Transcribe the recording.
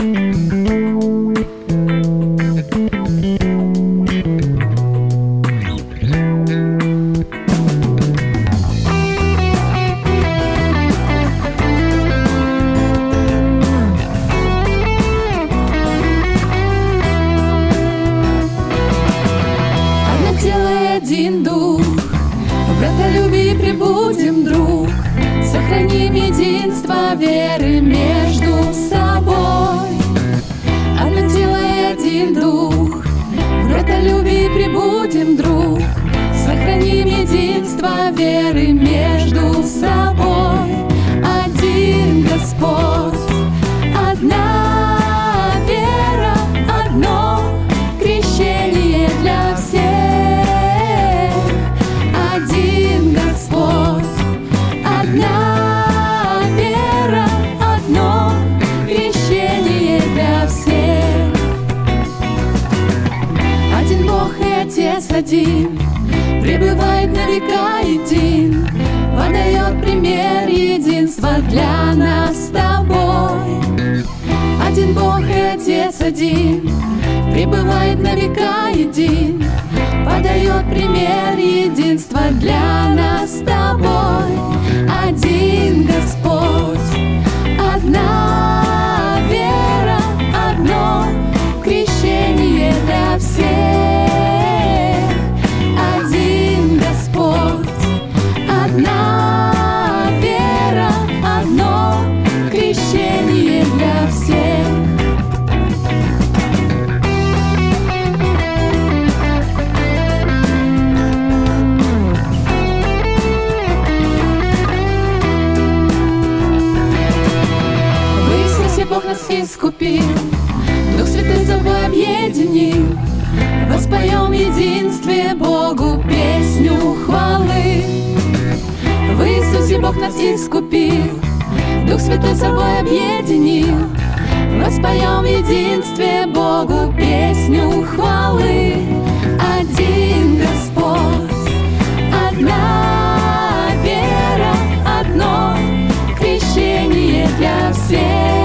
Один дух, в братолюбии пребудем, друг, сохраним единство веры между собой. Одно тело и один дух, в братолюбии пребудем, друг, сохраним единство веры между собой. Один Господь, одна вера, одно крещение для всех. Один Господь, одна вера, одно крещение для всех. Один Бог и Отец один, пребывает на века един, подает пример единства для нас с тобой. Один Бог и Отец один, пребывает на века един, подает пример единства для нас с тобой. Один Господь, одна вера, одно крещение для всех. Один Господь, одна вера, одно крещение для всех. Бог нас искупил, Дух Святой собой объединил. Воспоем в единстве Богу песню хвалы. В Иисусе Бог нас искупил, Дух Святой собой объединил. Воспоем в единстве Богу песню хвалы. Один Господь, одна вера, одно крещение для всех.